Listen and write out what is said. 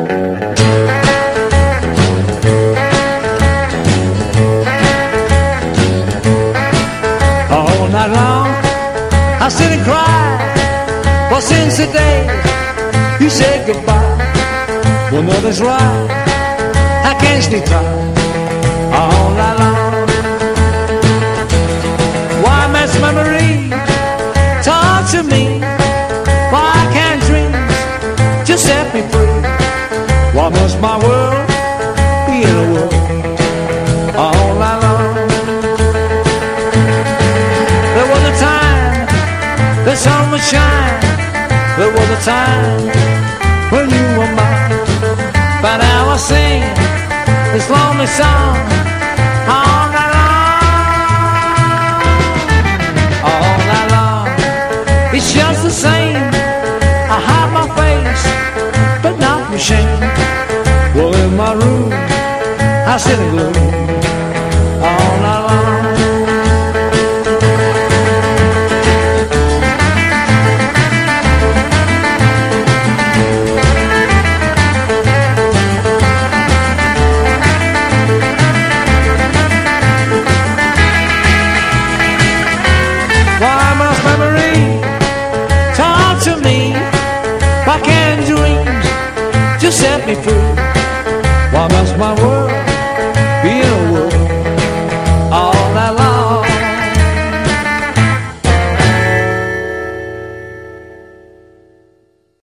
All night long I sit and cry, for since the day you said goodbye, well, nothing's right, I can't sleep tight all night long. Why must memory torture me? Why can't dreams just set me free? Why must my world be in a whirl all night long? There was a time the sun would shine, there was a time when you were mine, but now I sing this lonely song all night long, all night long. It's just the same, I hide my face, but not with shame. Well, in my room I sit and gloom all night long. Why must memory torture me? Why can't dreams just set me free? Why must my world